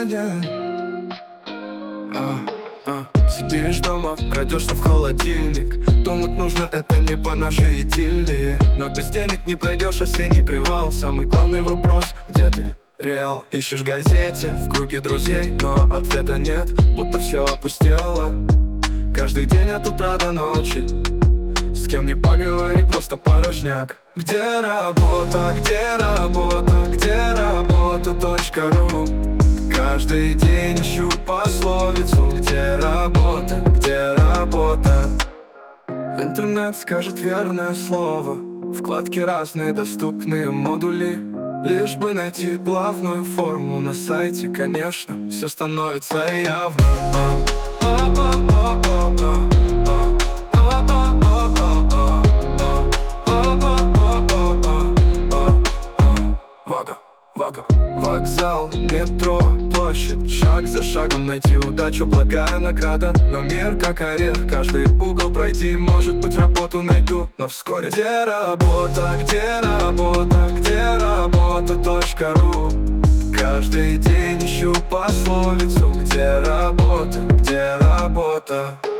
внимание. Сидишь дома, крадешься в холодильник. Думать нужно, это не по нашей идиллии. Но без денег не пройдешь осенний привал. Самый главный вопрос, где ты? Реал. Ищешь в газете, в круге друзей, но ответа нет, будто все опустело. Каждый день от утра до ночи, с кем не поговори, просто порожняк. Где работа, где работа, где работа.ру? Каждый день ищу пословицу. Где работа, где работа? Интернет скажет верное слово. Вкладки разные, доступные модули. Лишь бы найти главную форму на сайте, конечно, все становится явно. Вокзал, метро, площадь, шаг за шагом найти удачу, благая награда. Но мир как орех, каждый угол пройти, может быть работу найду, но вскоре. Где работа, где работа, где работа.ру? Каждый день ищу пословицу. Где работа, где работа?